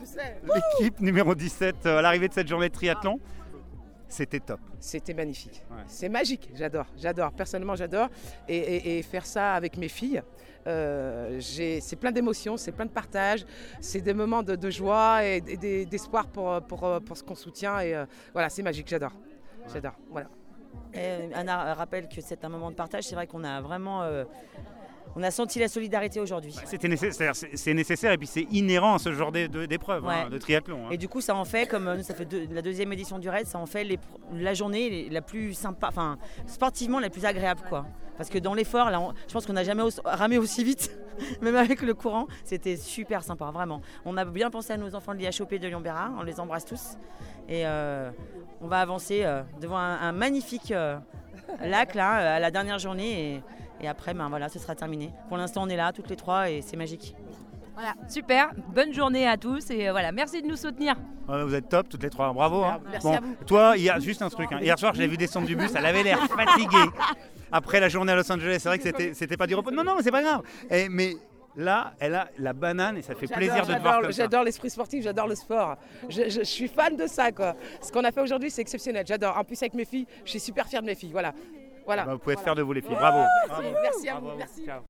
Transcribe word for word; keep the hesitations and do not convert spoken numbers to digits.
l'équipe numéro dix-sept à l'arrivée de cette journée de triathlon. C'était top. C'était magnifique. Ouais. C'est magique, j'adore, j'adore. Personnellement, j'adore. Et, et, et faire ça avec mes filles, euh, j'ai, c'est plein d'émotions, c'est plein de partage, c'est des moments de, de joie et, et d'espoir pour, pour, pour ce qu'on soutient. Et euh, voilà, c'est magique, j'adore. Ouais. J'adore, voilà. Et Anna rappelle que c'est un moment de partage. C'est vrai qu'on a vraiment... Euh, on a senti la solidarité aujourd'hui. Bah, c'était nécessaire, c'est, c'est nécessaire et puis c'est inhérent à ce genre d'épreuve, ouais. hein, de triathlon. Hein. Et du coup, ça en fait, comme nous, ça fait deux, la deuxième édition du raid, ça en fait les, la journée la plus sympa, enfin sportivement la plus agréable, quoi. Parce que dans l'effort, là, on, je pense qu'on n'a jamais aussi, ramé aussi vite, même avec le courant. C'était super sympa, vraiment. On a bien pensé à nos enfants de l'I H O P de Lyon-Bérard, on les embrasse tous. Et euh, on va avancer euh, devant un, un magnifique euh, lac là, à la dernière journée. Et, Et après, ben voilà, ce sera terminé. Pour l'instant, on est là, toutes les trois, et c'est magique. Voilà, super. Bonne journée à tous. Et voilà, merci de nous soutenir. Ouais, vous êtes top, toutes les trois. Bravo. Hein. Merci bon, à vous. Toi, il y a juste un truc. Hein. Hier soir, je l'ai vu descendre du bus, elle avait l'air fatiguée. Après la journée à Los Angeles, c'est vrai que c'était, c'était pas du repos. Non, non, mais c'est pas grave. Et, mais là, elle a la banane et ça fait J'adore, plaisir de te j'adore, voir comme ça. J'adore l'esprit sportif, j'adore le sport. Je, je, je suis fan de ça, quoi. Ce qu'on a fait aujourd'hui, c'est exceptionnel. J'adore. En plus, avec mes filles, je suis super fière de mes filles. Voilà. Voilà. Bah, vous pouvez voilà. être fiers de vous, les filles. Bravo. Oh, Bravo. merci à Bravo. vous. Merci. Ciao.